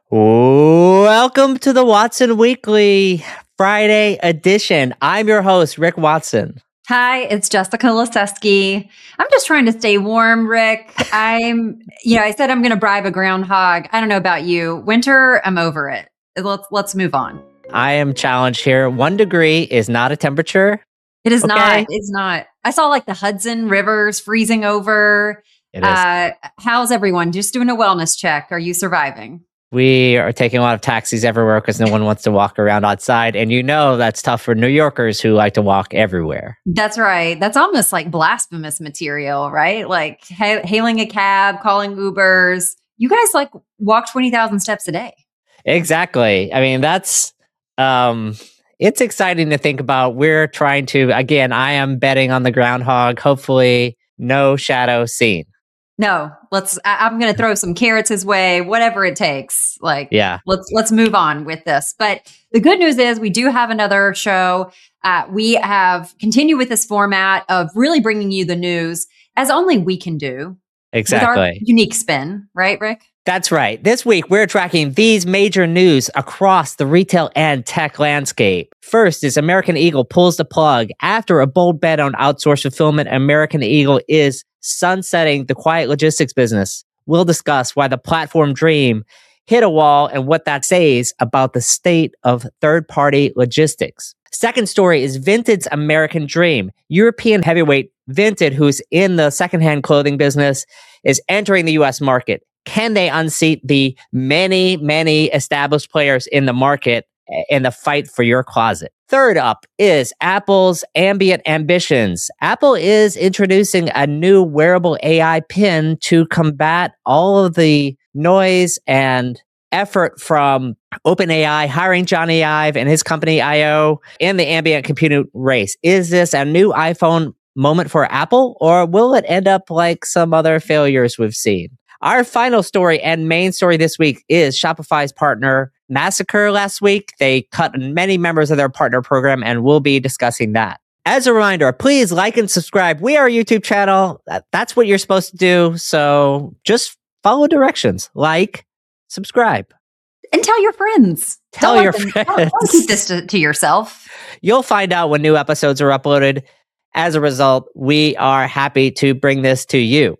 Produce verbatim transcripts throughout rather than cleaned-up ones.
Welcome to the Watson Weekly Friday edition. I'm your host, Rick Watson. Hi, it's Jessica Liseski. I'm just trying to stay warm, Rick. I'm, you know, I said I'm going to bribe a groundhog. I don't know about you. Winter, I'm over it. Let's let's move on. I am challenged here. One degree is not a temperature. It is Okay. not. It's not. I saw like the Hudson rivers freezing over. It is. Uh, how's everyone? Just doing a wellness check. Are you surviving? We are taking a lot of taxis everywhere because no one wants to walk around outside. And you know that's tough for New Yorkers who like to walk everywhere. That's right. That's almost like blasphemous material, right? Like ha- hailing a cab, calling Ubers. You guys like walk twenty thousand steps a day. Exactly. I mean, that's, um, it's exciting to think about. We're trying to, again, I am betting on the groundhog. Hopefully no shadow seen. No, let's, I, I'm going to throw some carrots his way, whatever it takes. Like, yeah, let's, let's move on with this. But the good news is we do have another show. Uh, we have continued with this format of really bringing you the news as only we can do. Exactly. With our unique spin, right, Rick? That's right. This week, we're tracking these major news across the retail and tech landscape. First is American Eagle pulls the plug. After a bold bet on outsourced fulfillment, American Eagle is sunsetting the quiet logistics business. We'll discuss why the platform dream hit a wall and what that says about the state of third-party logistics. Second story is Vinted's American dream. European heavyweight Vinted, who's in the secondhand clothing business, is entering the U S market. Can they unseat the many, many established players in the market in the fight for your closet? Third up is Apple's ambient ambitions. Apple is introducing a new wearable A I pin to combat all of the noise and effort from OpenAI hiring Johnny Ive and his company I O in the ambient computing race. Is this a new iPhone moment for Apple, or will it end up like some other failures we've seen? Our final story and main story this week is Shopify's partner massacre last week. They cut many members of their partner program, and we'll be discussing that. As a reminder, please like and subscribe. We are a YouTube channel. That's what you're supposed to do. So just follow directions. Like, subscribe. And tell your friends. Tell don't your them, friends. Don't, don't keep this to, to yourself. You'll find out when new episodes are uploaded. As a result, we are happy to bring this to you.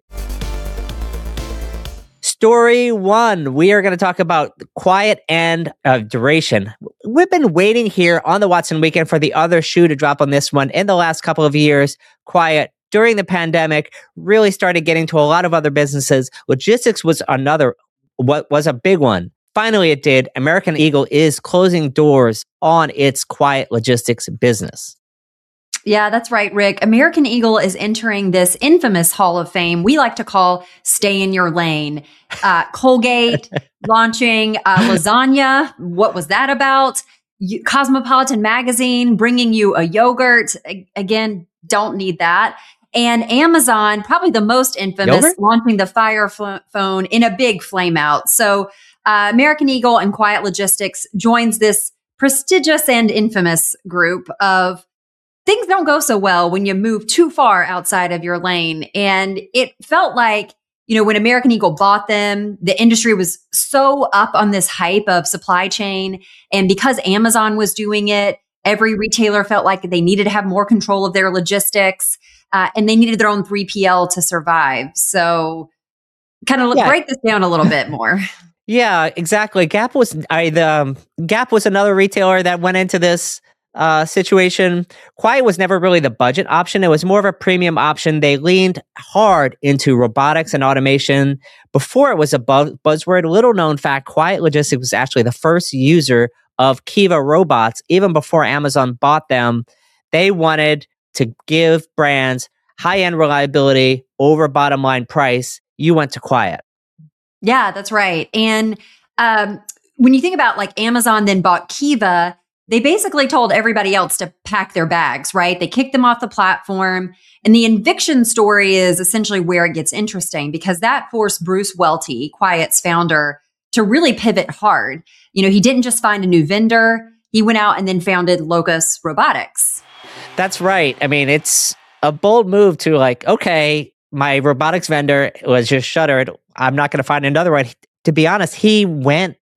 Story one, we are going to talk about quiet and uh, duration. We've been waiting here on the Watson Weekend for the other shoe to drop on this one in the last couple of years. Quiet during the pandemic really started getting to a lot of other businesses. Logistics was another, what was a big one. Finally, it did. American Eagle is closing doors on its quiet logistics business. Yeah, that's right, Rick. American Eagle is entering this infamous Hall of Fame we like to call Stay in Your Lane. Uh, Colgate launching uh, lasagna. What was that about? You, Cosmopolitan Magazine bringing you a yogurt. A- again, don't need that. And Amazon, probably the most infamous, Yogurt? launching the Fire F- Phone in a big flame out. So uh, American Eagle and Quiet Logistics joins this prestigious and infamous group of things don't go so well when you move too far outside of your lane. And it felt like, you know, when American Eagle bought them, the industry was so up on this hype of supply chain. And because Amazon was doing it, every retailer felt like they needed to have more control of their logistics, uh, and they needed their own three P L to survive. So kind of Yeah. break this down a little bit more. Yeah, exactly. Gap was I the um, Gap was another retailer that went into this uh, situation. Quiet was never really the budget option. It was more of a premium option. They leaned hard into robotics and automation. Before it was a buzz- buzzword, little known fact, Quiet Logistics was actually the first user of Kiva robots. Even before Amazon bought them, they wanted to give brands high-end reliability over bottom line price. You went to Quiet. Yeah, that's right. And um, when you think about like Amazon then bought Kiva, they basically told everybody else to pack their bags, right? They kicked them off the platform. And the eviction story is essentially where it gets interesting because that forced Bruce Welty, Quiet's founder, to really pivot hard. You know, he didn't just find a new vendor. He went out and then founded Locus Robotics. That's right. I mean, it's a bold move to like, okay, my robotics vendor was just shuttered. I'm not going to find another one. To be honest, he went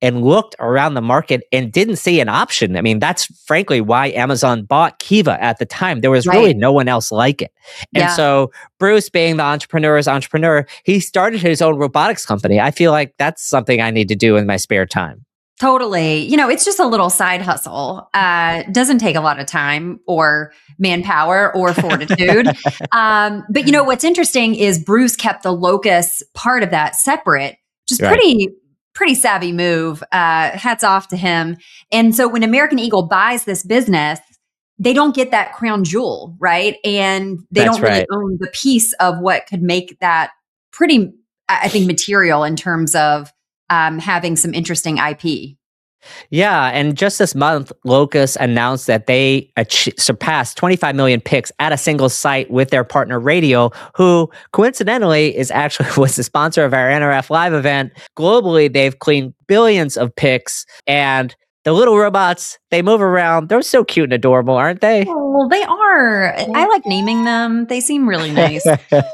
and looked around the market and didn't see an option. I mean, that's frankly why Amazon bought Kiva at the time. There was Right. really no one else like it. And Yeah. so Bruce, being the entrepreneur's entrepreneur, he started his own robotics company. I feel like that's something I need to do in my spare time. Totally. You know, it's just a little side hustle. Uh, doesn't take a lot of time or manpower or fortitude. um, but you know, what's interesting is Bruce kept the Locus part of that separate, which is Right. pretty, pretty savvy move. Uh, hats off to him. And so when American Eagle buys this business, they don't get that crown jewel, right? And they That's don't really right. own the piece of what could make that pretty, I I think, material in terms of um, having some interesting I P. Yeah, and just this month, Locus announced that they ach- surpassed twenty-five million picks at a single site with their partner Radio, who coincidentally is actually was the sponsor of our N R F Live event. Globally, they've cleaned billions of picks, and the little robots, they move around. They're so cute and adorable, aren't they? Oh, they are. I like naming them. They seem really nice.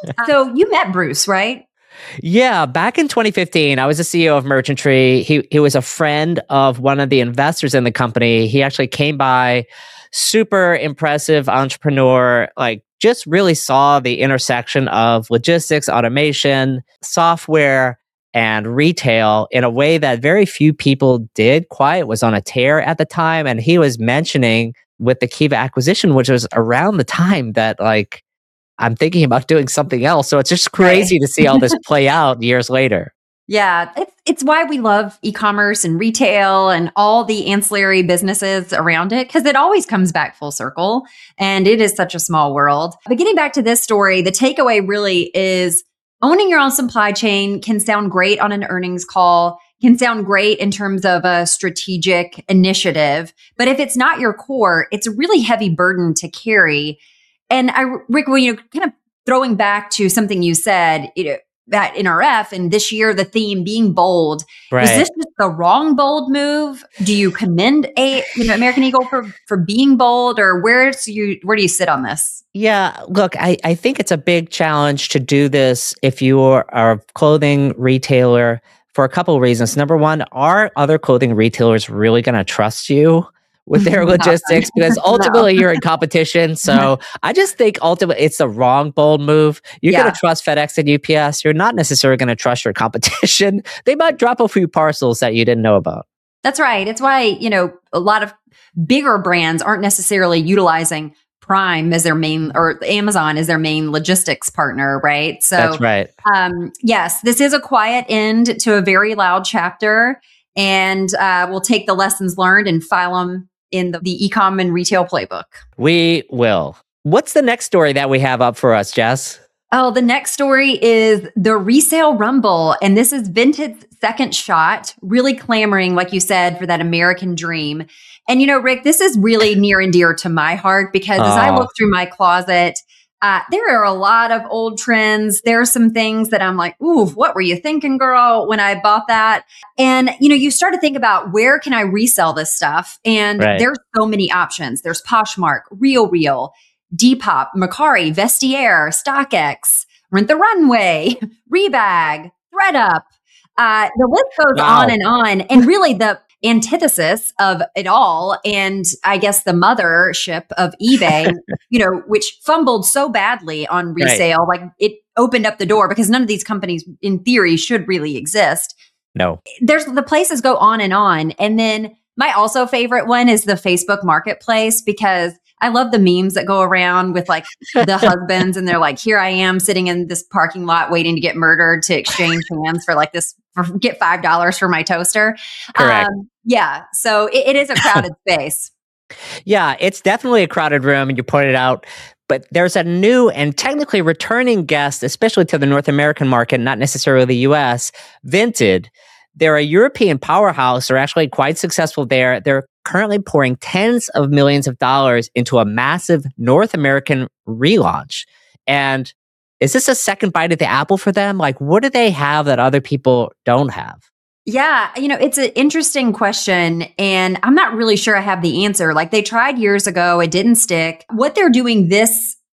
So you met Bruce, right? Yeah, back in twenty fifteen, I was the C E O of Merchantry. He he was a friend of one of the investors in the company. He actually came by, super impressive entrepreneur, like just really saw the intersection of logistics, automation, software, and retail in a way that very few people did. Quiet was on a tear at the time, and he was mentioning with the Kiva acquisition, which was around the time that like I'm thinking about doing something else. So it's just crazy Right. to see all this play out years later. Yeah, it's it's why we love e-commerce and retail and all the ancillary businesses around it, because it always comes back full circle and it is such a small world. But getting back to this story, the takeaway really is owning your own supply chain can sound great on an earnings call, can sound great in terms of a strategic initiative. But if it's not your core, it's a really heavy burden to carry. And I, Rick, well, you know, kind of throwing back to something you said, you know, at N R F, and this year the theme being bold. Right. Was this just the wrong bold move? Do you commend a you know American Eagle for for being bold, or where's you where do you sit on this? Yeah, look, I, I think it's a big challenge to do this if you are a clothing retailer for a couple of reasons. Number one, are other clothing retailers really going to trust you with their logistics? Because ultimately No. you're in competition. So I just think ultimately it's the wrong bold move. You're Yeah. going to trust FedEx and U P S. You're not necessarily going to trust your competition. They might drop a few parcels that you didn't know about. That's right. It's why, you know, a lot of bigger brands aren't necessarily utilizing Prime as their main, or Amazon as their main logistics partner, right? So That's right. um, yes, this is a quiet end to a very loud chapter, and uh, we'll take the lessons learned and file them in the, the e-com and retail playbook. We will. What's the next story that we have up for us, Jess? Oh, the next story is the resale rumble. And this is Vinted's second shot, really clamoring, like you said, for that American dream. And, you know, Rick, this is really near and dear to my heart because as I Aw. look through my closet, uh, there are a lot of old trends. There are some things that I'm like, ooh, what were you thinking, girl, when I bought that? And, you know, you start to think about where can I resell this stuff? And Right. there's so many options. There's Poshmark, Real Real, Depop, Macari, Vestiaire, StockX, Rent the Runway, Rebag, ThreadUp. Uh, the list goes Wow. on and on. And really the antithesis of it all, and I guess the mothership of eBay, you know, which fumbled so badly on Right. resale, like it opened up the door because none of these companies in theory should really exist. No. There's the places go on and on. And then my also favorite one is the Facebook Marketplace, because I love the memes that go around with like the husbands and they're like, here I am sitting in this parking lot waiting to get murdered to exchange hands for like this, for, get five dollars for my toaster. Correct. Um, yeah. So it, it is a crowded space. Yeah, it's definitely a crowded room, and you pointed out. But there's a new and technically returning guest, especially to the North American market, not necessarily the U S, Vinted. They're a European powerhouse. They're actually quite successful there. They're currently pouring tens of millions of dollars into a massive North American relaunch. And is this a second bite at the apple for them? Like, what do they have that other people don't have? Yeah, you know, it's an interesting question, and I'm not really sure I have the answer. Like they tried years ago, it didn't stick. What they're doing this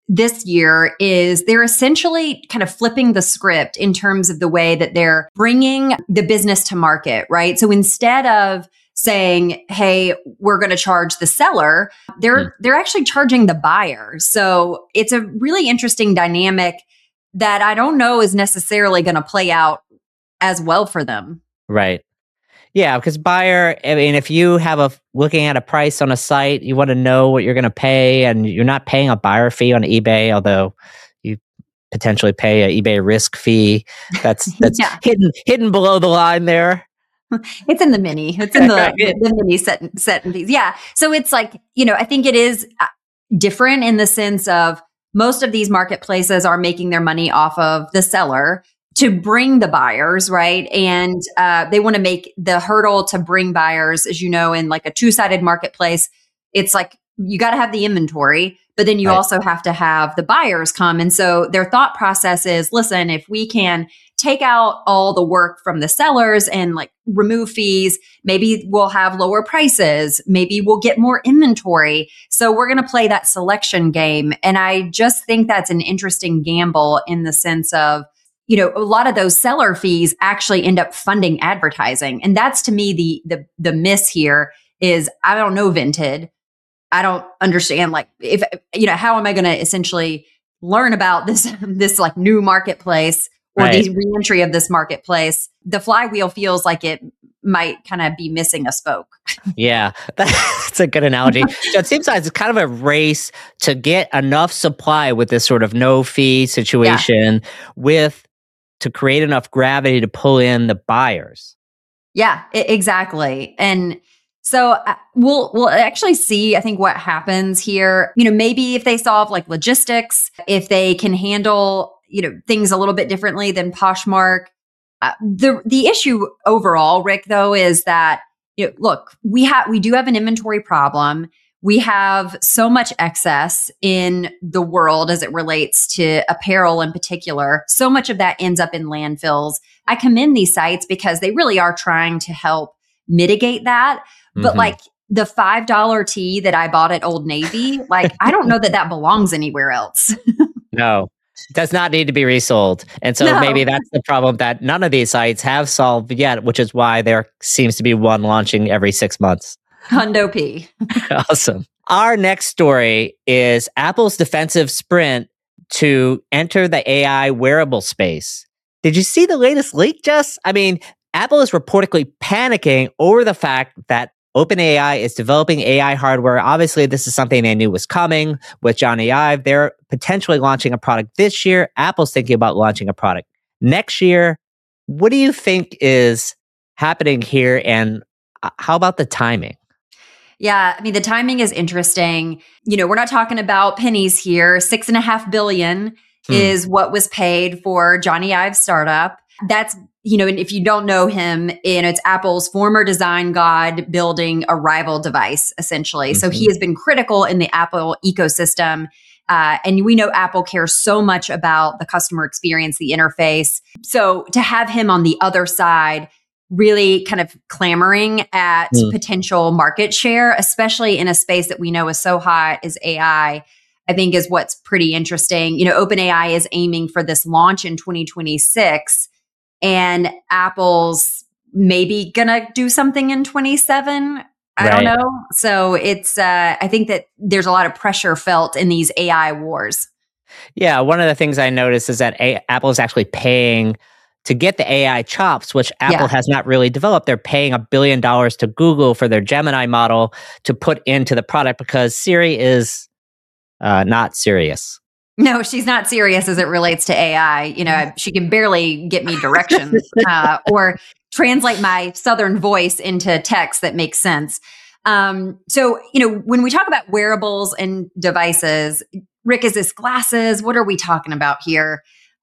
this year is they're essentially kind of flipping the script in terms of the way that they're bringing the business to market, right? So instead of saying, hey, we're going to charge the seller, they're, mm. they're actually charging the buyer. So it's a really interesting dynamic that I don't know is necessarily going to play out as well for them. Right. Yeah, because buyer, I mean, if you have a looking at a price on a site, you want to know what you're going to pay, and you're not paying a buyer fee on eBay, although you potentially pay an eBay risk fee. That's that's yeah. hidden hidden below the line there. It's in the mini. It's in the, the mini set set fees. Yeah. So it's like, you know, I think it is different in the sense of most of these marketplaces are making their money off of the seller to bring the buyers, right? And uh, they want to make the hurdle to bring buyers, as you know, in like a two-sided marketplace, it's like you got to have the inventory, but then you right. also have to have the buyers come. And so their thought process is, listen, if we can take out all the work from the sellers and like remove fees, maybe we'll have lower prices, maybe we'll get more inventory. So we're going to play that selection game. And I just think that's an interesting gamble in the sense of, you know, a lot of those seller fees actually end up funding advertising. And that's to me, the, the, the miss here is I don't know Vinted. I don't understand, like, if, you know, how am I going to essentially learn about this, this like new marketplace or right. the reentry of this marketplace? The flywheel feels like it might kind of be missing a spoke. Yeah, that's a good analogy. So it seems like it's kind of a race to get enough supply with this sort of no fee situation yeah. with to create enough gravity to pull in the buyers. Yeah, I- exactly. And so uh, we'll we'll actually see, I think, what happens here. You know, maybe if they solve like logistics, if they can handle, you know, things a little bit differently than Poshmark. Uh, the the issue overall, Rick, though, is that, you know, look, we have we do have an inventory problem. We have so much excess in the world as it relates to apparel in particular. So much of that ends up in landfills. I commend these sites because they really are trying to help mitigate that. Mm-hmm. But like the five dollar tee that I bought at Old Navy, like, I don't know that that belongs anywhere else. No, it does not need to be resold. And so no. maybe that's the problem that none of these sites have solved yet, which is why there seems to be one launching every six months. Hundo P. Awesome. Our next story is Apple's defensive sprint to enter the A I wearable space. Did you see the latest leak, Jess? I mean, Apple is reportedly panicking over the fact that OpenAI is developing A I hardware. Obviously, this is something they knew was coming with Johnny Ive. They're potentially launching a product this year. Apple's thinking about launching a product next year. What do you think is happening here, and how about the timing? Yeah, I mean, the timing is interesting. You know, we're not talking about pennies here. Six and a half billion hmm. is what was paid for Johnny Ive's startup. That's, you know, and if you don't know him, and it's Apple's former design god building a rival device, essentially. Mm-hmm. So he has been critical in the Apple ecosystem. Uh, and we know Apple cares so much about the customer experience, the interface. So to have him on the other side, really kind of clamoring at mm. potential market share, especially in a space that we know is so hot as A I, I think is what's pretty interesting. You know, OpenAI is aiming for this launch in twenty twenty-six, and Apple's maybe gonna do something in twenty-seven. I right. don't know. So it's, uh, I think that there's a lot of pressure felt in these A I wars. Yeah, one of the things I noticed is that a- Apple is actually paying to get the A I chops, which Apple yeah. has not really developed. They're paying a billion dollars to Google for their Gemini model to put into the product because Siri is uh, not serious. No, she's not serious as it relates to A I. You know, she can barely get me directions uh, or translate my Southern voice into text that makes sense. Um, so, you know, when we talk about wearables and devices, Rick, is this glasses? What are we talking about here?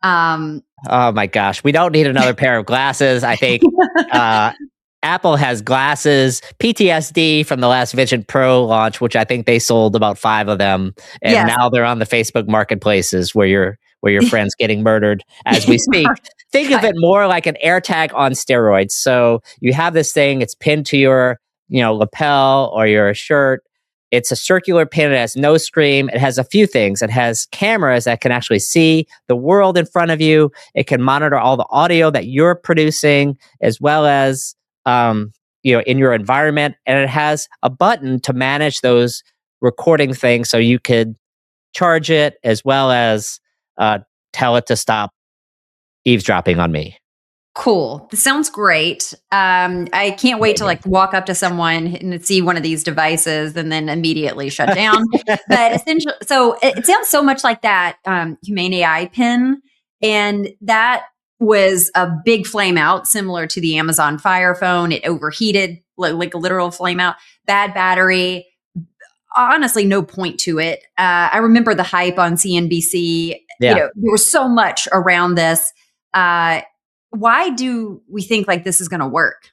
Um, oh my gosh, we don't need another pair of glasses. I think uh, Apple has glasses, P T S D from the last Vision Pro launch, which I think they sold about five of them, and yes. now they're on the Facebook marketplaces where your where your friend's getting murdered as we speak. Think of it more like an AirTag on steroids. So you have this thing; it's pinned to your you know lapel or your shirt. It's a circular pin. It has no screen. It has a few things. It has cameras that can actually see the world in front of you. It can monitor all the audio that you're producing, as well as um, you know, in your environment. And it has a button to manage those recording things, so you could charge it as well as uh, tell it to stop eavesdropping on me. Cool. This sounds great. Um, I can't wait to like walk up to someone and see one of these devices and then immediately shut down. But essentially, so it, it sounds so much like that um, Humane A I pin. And that was a big flame out, similar to the Amazon Fire Phone. It overheated, like, like a literal flame out, bad battery. Honestly, no point to it. Uh, I remember the hype on C N B C. Yeah. You know, there was so much around this. Uh, Why do we think like this is going to work?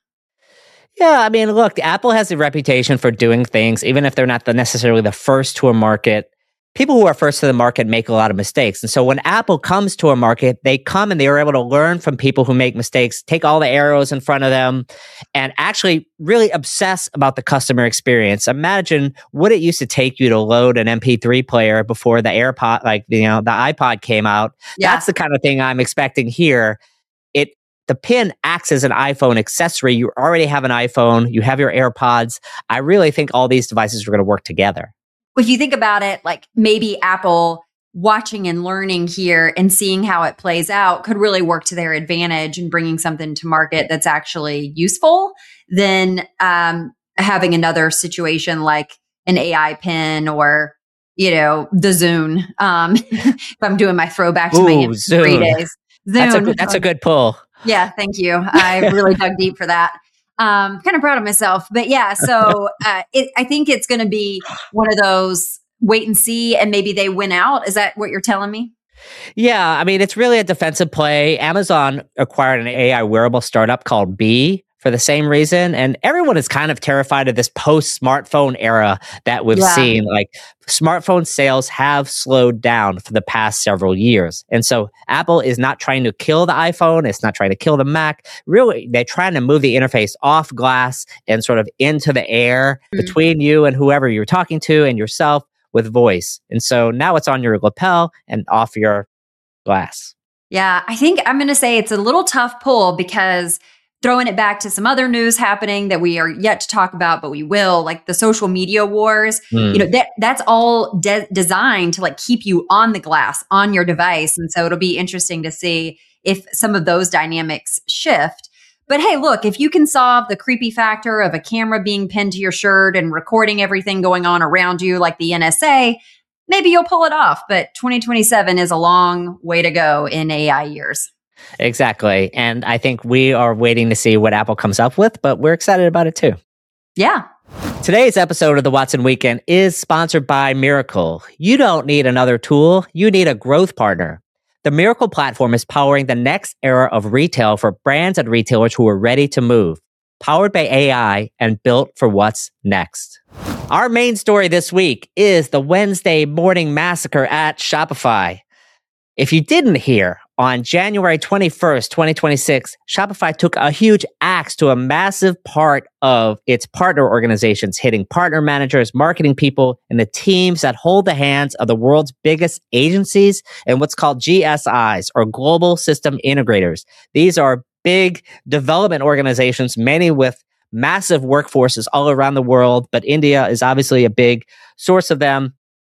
Yeah, I mean, look, Apple has a reputation for doing things, even if they're not the, necessarily the first to a market. People who are first to the market make a lot of mistakes. And so when Apple comes to a market, they come and they are able to learn from people who make mistakes, take all the arrows in front of them, and actually really obsess about the customer experience. Imagine what it used to take you to load an M P three player before the AirPod, like, you know, the iPod came out. Yeah. That's the kind of thing I'm expecting here. It the pin acts as an iPhone accessory. You already have an iPhone. You have your AirPods. I really think all these devices are going to work together. If you think about it, like maybe Apple watching and learning here and seeing how it plays out could really work to their advantage in bringing something to market that's actually useful than um, having another situation like an A I pin or, you know, the Zune. Um, if I'm doing my throwback to Ooh, my M P three days. Zune. That's a, good, that's a good pull. Yeah, thank you. I really dug deep for that. Um, kind of proud of myself. But yeah, so uh, it, I think it's going to be one of those wait and see, and maybe they win out. Is that what you're telling me? Yeah, I mean, it's really a defensive play. Amazon acquired an A I wearable startup called Bee for the same reason. And everyone is kind of terrified of this post-smartphone era that we've yeah. seen. Like, smartphone sales have slowed down for the past several years. And so Apple is not trying to kill the iPhone. It's not trying to kill the Mac. Really, they're trying to move the interface off glass and sort of into the air mm-hmm. between you and whoever you're talking to and yourself with voice. And so now it's on your lapel and off your glass. Yeah, I think I'm going to say it's a little tough pull, because throwing it back to some other news happening that we are yet to talk about, but we will, like the social media wars, mm. you know, that that's all de- designed to like keep you on the glass, on your device. And so it'll be interesting to see if some of those dynamics shift. But hey, look, if you can solve the creepy factor of a camera being pinned to your shirt and recording everything going on around you like the N S A, maybe you'll pull it off. But twenty twenty-seven is a long way to go in A I years. Exactly. And I think we are waiting to see what Apple comes up with, but we're excited about it too. Yeah. Today's episode of the Watson Weekend is sponsored by Mirakl. You don't need another tool. You need a growth partner. The Mirakl platform is powering the next era of retail for brands and retailers who are ready to move. Powered by A I and built for what's next. Our main story this week is the Wednesday morning massacre at Shopify. If you didn't hear, on January twenty-first, twenty twenty-six, Shopify took a huge axe to a massive part of its partner organizations, hitting partner managers, marketing people, and the teams that hold the hands of the world's biggest agencies and what's called G S Is, or Global System Integrators. These are big development organizations, many with massive workforces all around the world, but India is obviously a big source of them.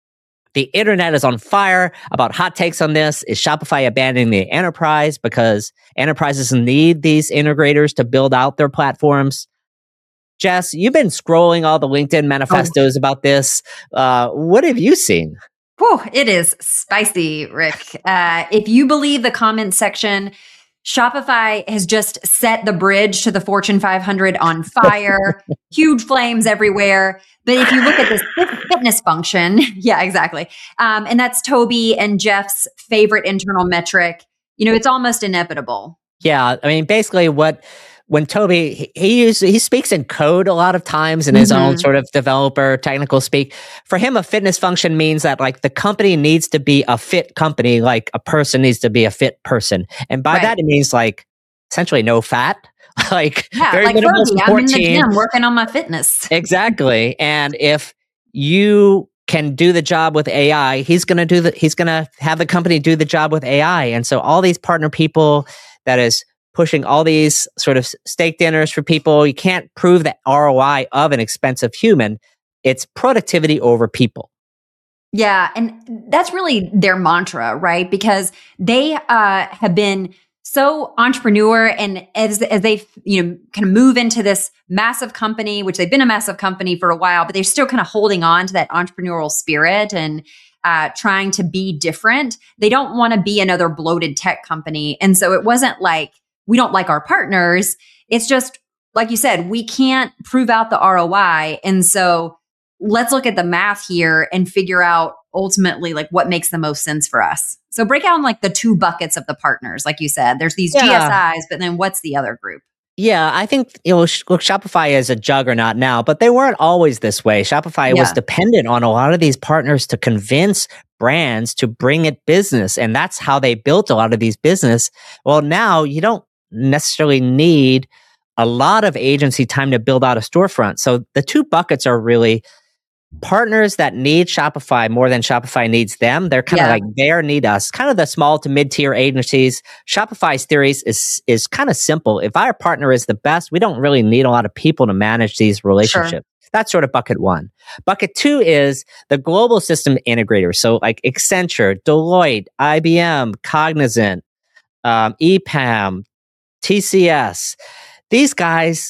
The internet is on fire about hot takes on this. Is Shopify abandoning the enterprise because enterprises need these integrators to build out their platforms? Jess, you've been scrolling all the LinkedIn manifestos oh. about this. Uh, what have you seen? Whew, it is spicy, Rick. Uh, if you believe the comment section, Shopify has just set the bridge to the Fortune five hundred on fire, huge flames everywhere. But if you look at this fitness function, yeah, exactly. Um, and that's Toby and Jeff's favorite internal metric. You know, it's almost inevitable. Yeah. I mean, basically what, when Toby, he, he, uses, he speaks in code a lot of times in his mm-hmm. own sort of developer technical speak. For him, a fitness function means that like the company needs to be a fit company, like a person needs to be a fit person. And by right. that, it means like essentially no fat. like yeah, very like minimal Fergie, I'm in the gym working on my fitness. Exactly. And if you can do the job with A I. He's going to do the, he's going to have the company do the job with A I. And so all these partner people that is pushing all these sort of steak dinners for people, you can't prove the R O I of an expensive human. It's productivity over people. Yeah. And that's really their mantra, right? Because they uh, have been so entrepreneur, and as as they you know kind of move into this massive company, which they've been a massive company for a while, but they're still kind of holding on to that entrepreneurial spirit and uh, trying to be different. They don't want to be another bloated tech company, and so it wasn't like we don't like our partners. It's just like you said, we can't prove out the R O I, and so let's look at the math here and figure out ultimately like what makes the most sense for us. So break down like the two buckets of the partners. Like you said, there's these Yeah. G S Is, but then what's the other group? Yeah, I think, you know, sh- look, Shopify is a juggernaut now, but they weren't always this way. Shopify was Yeah. dependent on a lot of these partners to convince brands to bring it business. And that's how they built a lot of these business. Well, now you don't necessarily need a lot of agency time to build out a storefront. So the two buckets are really partners that need Shopify more than Shopify needs them. They're kind of Yeah. like they need us, kind of the small to mid-tier agencies. Shopify's theories is is kind of simple. If our partner is the best, we don't really need a lot of people to manage these relationships. That's sort of bucket one. Bucket two is the global system integrators. So like Accenture, Deloitte, I B M, Cognizant, um, E P A M, T C S. These guys,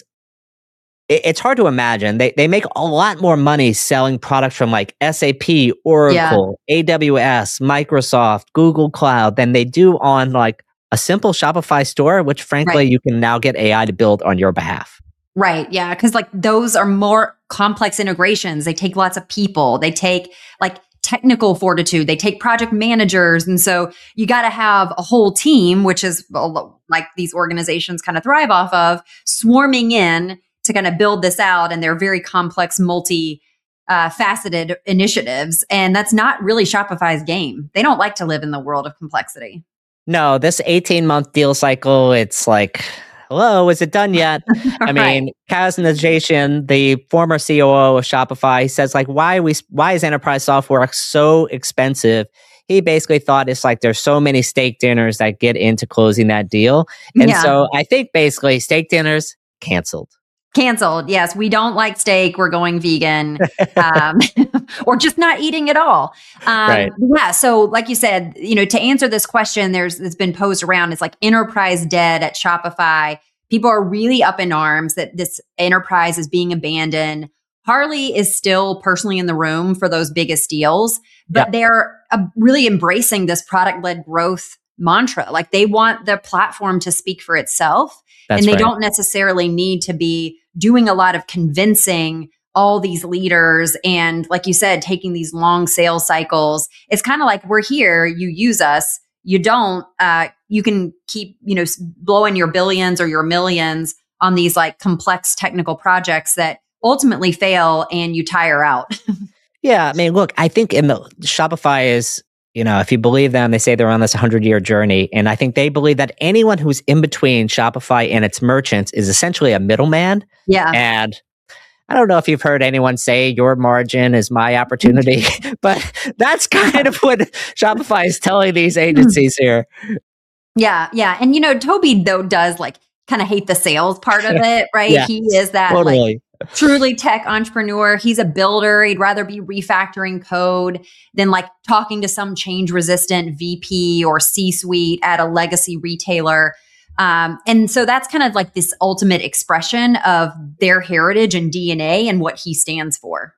it's hard to imagine. They they make a lot more money selling products from like S A P, Oracle, yeah. A W S, Microsoft, Google Cloud than they do on like a simple Shopify store, which frankly right. you can now get A I to build on your behalf. Right. Yeah. Because like those are more complex integrations. They take lots of people. They take like technical fortitude. They take project managers. And so you got to have a whole team, which is like these organizations kind of thrive off of, swarming in to kind of build this out. And they're very complex, multi uh, faceted initiatives. And that's not really Shopify's game. They don't like to live in the world of complexity. No, this eighteen month deal cycle, it's like, hello, is it done yet? I mean, Kaz Nejatian, the former C O O of Shopify, says like, why we why is enterprise software so expensive? He basically thought it's like there's so many steak dinners that get into closing that deal. And yeah. so I think basically steak dinners canceled. Canceled. Yes. We don't like steak. We're going vegan, um, or just not eating at all. Um, right. Yeah. So like you said, you know, to answer this question, there's, it's been posed around. It's like enterprise dead at Shopify. People are really up in arms that this enterprise is being abandoned. Harley is still personally in the room for those biggest deals, but yeah. they're uh, really embracing this product-led growth mantra. Like they want the platform to speak for itself. That's and they right. don't necessarily need to be doing a lot of convincing all these leaders. And like you said, taking these long sales cycles. It's kind of like, we're here, you use us. You don't, uh, you can keep, you know, blowing your billions or your millions on these like complex technical projects that ultimately fail and you tire out. Yeah. I mean, look, I think in the Shopify is, you know, if you believe them, they say they're on this hundred-year journey. And I think they believe that anyone who's in between Shopify and its merchants is essentially a middleman. Yeah. And I don't know if you've heard anyone say your margin is my opportunity, but that's kind of what Shopify is telling these agencies here. Yeah. Yeah. And, you know, Toby, though, does like kind of hate the sales part of it, right? Yeah, he is that totally. like truly tech entrepreneur. He's a builder. He'd rather be refactoring code than like talking to some change resistant V P or C-suite at a legacy retailer. Um, and so that's kind of like this ultimate expression of their heritage and D N A and what he stands for.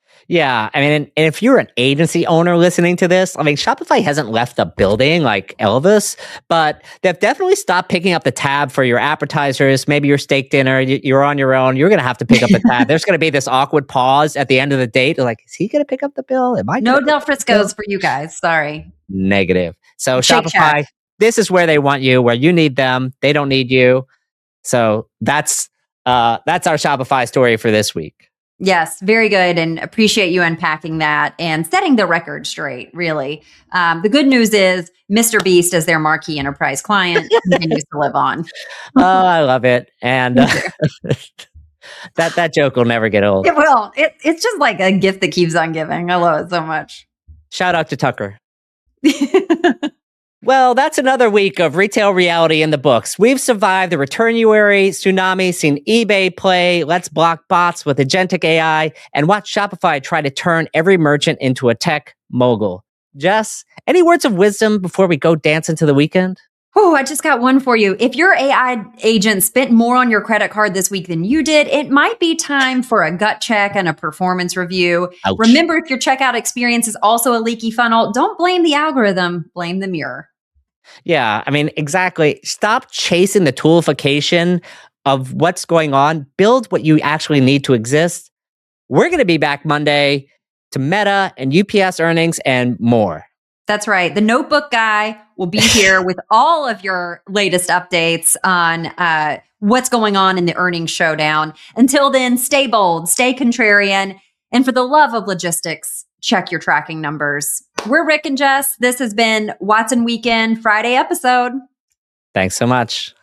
Yeah. I mean, and, and if you're an agency owner listening to this, I mean, Shopify hasn't left the building like Elvis, but they've definitely stopped picking up the tab for your appetizers. Maybe your steak dinner, you, you're on your own. You're going to have to pick up the tab. There's going to be this awkward pause at the end of the date. They're like, is he going to pick up the bill? Am I? No Del Frisco's for you guys. Sorry. Negative. So Shake Shopify, Shack. This is where they want you, where you need them. They don't need you. So that's uh, that's our Shopify story for this week. Yes, very good. And appreciate you unpacking that and setting the record straight, really. Um, the good news is Mister Beast, as their marquee enterprise client, continues to live on. Oh, I love it. And uh, That that joke will never get old. It will. It, it's just like a gift that keeps on giving. I love it so much. Shout out to Tucker. Well, that's another week of retail reality in the books. We've survived the Returnuary tsunami, seen eBay play Let's Block Bots with agentic A I, and watched Shopify try to turn every merchant into a tech mogul. Jess, any words of wisdom before we go dance into the weekend? Oh, I just got one for you. If your A I agent spent more on your credit card this week than you did, it might be time for a gut check and a performance review. Ouch. Remember, if your checkout experience is also a leaky funnel, don't blame the algorithm, blame the mirror. Yeah, I mean, exactly. Stop chasing the toolification of what's going on. Build what you actually need to exist. We're going to be back Monday to Meta and U P S earnings and more. That's right. The Notebook Guy will be here with all of your latest updates on uh, what's going on in the earnings showdown. Until then, stay bold, stay contrarian, and for the love of logistics, check your tracking numbers. We're Rick and Jess. This has been Watson Weekend Friday episode. Thanks so much.